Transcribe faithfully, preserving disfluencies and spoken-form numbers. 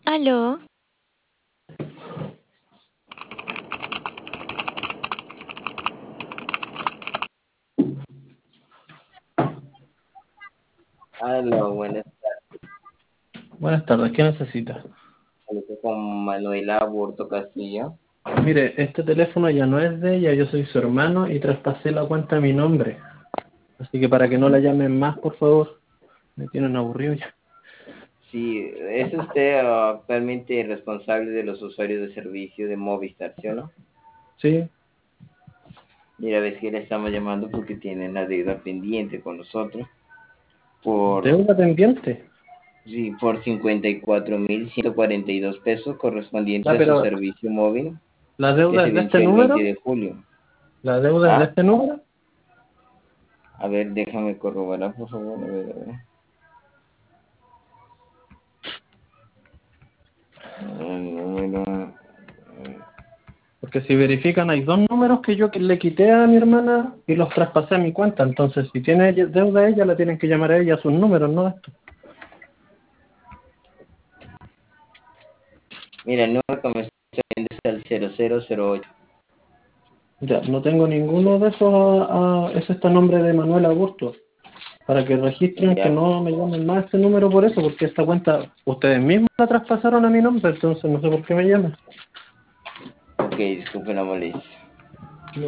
Aló, Hola, buenas Buenas tardes, ¿qué necesita? tardes, con Manuela Aburto Castillo. Mire, este teléfono ya no es de ella, yo soy su hermano y traspasé la cuenta a mi nombre. Así que para que no la llamen más, por favor, me tienen aburrido ya. Sí, es usted ah, actualmente responsable de los usuarios de servicio de Movistar, ¿sí o no? ¿Sí? Mira, ves que le estamos llamando porque tienen la deuda pendiente con nosotros por, ¿Deuda pendiente? sí, por cincuenta y cuatro mil ciento cuarenta y dos pesos correspondiente Ya, a su pero servicio móvil ¿la que deuda se es de este venció el veinte número? de julio. ¿La deuda es de Ah, este número? a ver, déjame corroborar, por favor. A ver, a ver. El número. Porque si verifican, hay dos números que yo que le quité a mi hermana y los traspasé a mi cuenta. Entonces, si tiene ella- deuda ella, la tienen que llamar a ella a sus números, no a esto. Mira, el número que me está saliendo es el cero cero cero ocho. Ya, no tengo ninguno de esos. A, a- ese está a nombre de Manuel Augusto. Para que registren que Ya, no me llamen más este número por eso, porque esta cuenta ustedes mismos la traspasaron a mi nombre, entonces no sé por qué me llaman. ok, disculpe la molestia.